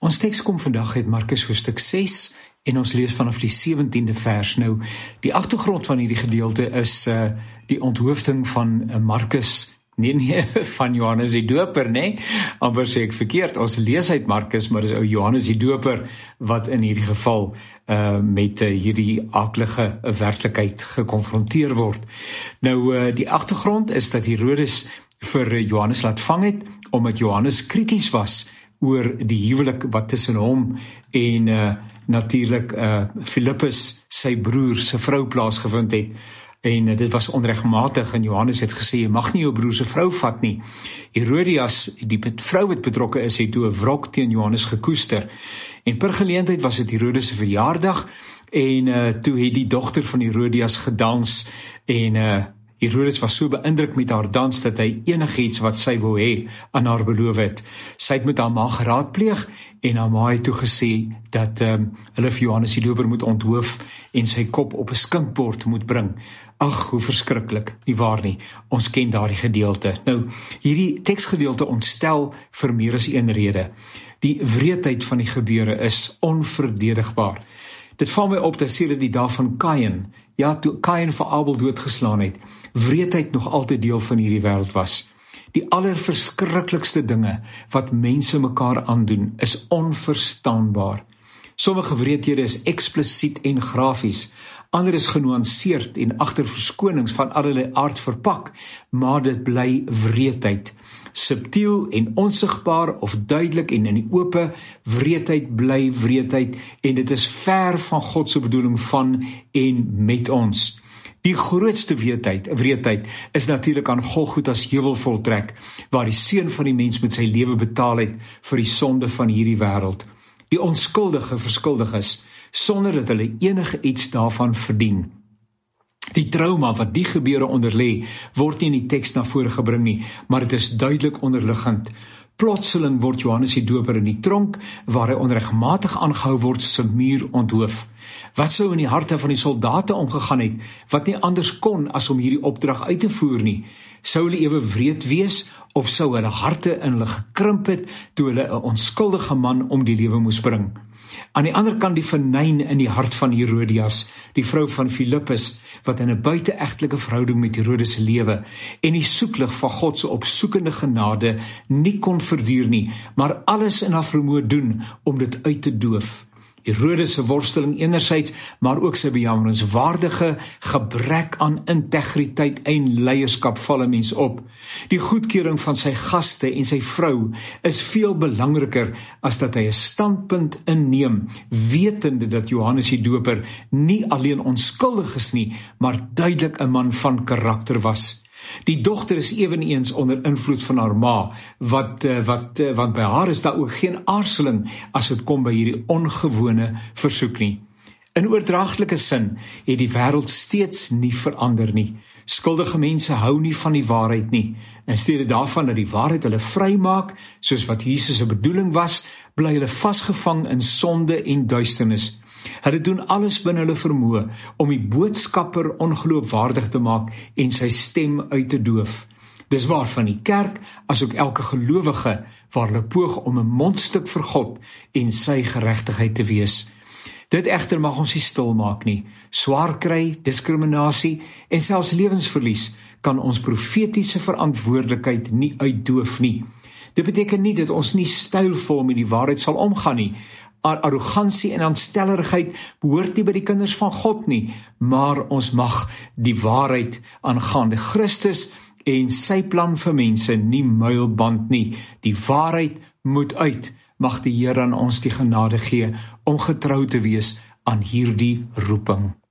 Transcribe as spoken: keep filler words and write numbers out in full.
Ons teks kom vandag uit Markus hoofstuk ses en ons lees vanaf die sewentiende vers. Nou, die agtergrond van hierdie gedeelte is uh, die onthoofding van uh, Markus, nee nee, van Johannes die Doper, nee, amper sê ek verkeerd, ons lees uit Markus, maar dis ou Johannes die Doper, wat in hierdie geval uh, met uh, hierdie aaklige werklikheid gekonfronteer word. Nou, uh, die agtergrond is dat Herodes vir Johannes laat vang het, omdat Johannes krities was oor die huwelik wat tussen hom en uh, natuurlik uh, Filippus, sy broer, sy vrou plaasgevind het. En uh, dit was onregmatig en Johannes het gesê, jy mag nie jou broer se vrou vat nie. Herodias, die vrou wat betrokke is, het toe 'n wrok teen Johannes gekoester. En per geleentheid was dit Herodes se verjaardag en uh, toe het die dogter van Herodias gedans en uh, Herodes was so beïndruk met haar dans dat hy enigiets wat sy wou hê aan haar beloof het. Sy het met haar ma geraadpleeg en haar ma het toe gesê dat um, hulle vir Johannes die Doper moet onthoof en sy kop op 'n skinkbord moet bring. Ag, hoe verskriklik, nie waar nie. Ons ken daardie gedeelte. Nou, hierdie teksgedeelte ontstel vir meer as een rede. Die wreedheid van die gebeure is onverdedigbaar. Dit val my op dat sedert die dag van Kain, ja, toe Kain vir Abel doodgeslaan het, wreedheid nog altyd deel van hierdie wêreld was. Die allerverskriklikste dinge wat mense mekaar aandoen, is onverstaanbaar. Sommige wreedhede is eksplisiet en grafies, ander is genuanceerd en agter verskonings van allerlei aard verpak, maar dit bly wreedheid. Subtiel en onsigbaar of duidelik en in die ope, wreedheid bly wreedheid en dit is ver van God se bedoeling van en met ons. Die grootste wreedheid, wreedheid is natuurlik aan Golgotha's heuwel voltrek, waar die seun van die mens met sy lewe betaal het vir die sonde van hierdie wêreld. Die onskuldige verskuldig is, sonder dat hulle enige iets daarvan verdien. Die trauma wat die gebeure onderlê, word nie in die teks na vore gebring nie, maar dit is duidelik onderliggend. Plotseling word Johannes die Doper in die tronk, waar hy onregmatig aangehou word, se muur onthoof. Wat sou in die harte van die soldate omgegaan het, wat nie anders kon as om hierdie opdrag uit te voer nie? Sou hulle ewe wreed wees, of sou hulle harte in hulle gekrimp het, toe hulle 'n onskuldige man om die lewe moes bring? Aan die ander kant die venyn in die hart van Herodias, die vrou van Filippus, wat in 'n buiteegtelike verhouding met Herodes lewe, en die soeklig van God se opsoekende genade nie kon verduur nie, maar alles in haar vermoë doen om dit uit te doof. Herodes se worsteling enerzijds, maar ook sy bejammerenswaardige gebrek aan integriteit en leierskap val 'n mens op. Die goedkeuring van sy gaste en sy vrou is veel belangriker as dat hy 'n standpunt inneem, wetende dat Johannes die Doper nie alleen onskuldig is nie, maar duidelik 'n man van karakter was. Die dogter is eweneens onder invloed van haar ma, wat, wat, want by haar is daar ook geen aarzeling as dit kom by hierdie ongewone versoek nie. In oordraagtelike sin het die wêreld steeds nie verander nie. Skuldige mense hou nie van die waarheid nie. In steede daarvan dat die waarheid hulle vrymaak, soos wat Jesus se bedoeling was, bly hulle vasgevang in sonde en duisternis. Hulle doen alles binne hulle vermoë om die boodskapper ongeloofwaardig te maak en sy stem uit te doof. Dis waar van die kerk, as ook elke gelowige, waar hulle poog om 'n mondstuk vir God en sy geregtigheid te wees. Dit egter mag ons nie stil maak nie. Swaar kry, diskriminasie en selfs lewensverlies kan ons profetiese verantwoordelikheid nie uitdoof nie. Dit beteken nie dat ons nie stylvol met die waarheid sal omgaan nie. Arrogansie en aanstellerigheid behoort nie by die kinders van God nie, maar ons mag die waarheid aangaande Christus en sy plan vir mense nie muilband nie. Die waarheid moet uit. Mag die Here aan ons die genade gee om getrou te wees aan hierdie roeping.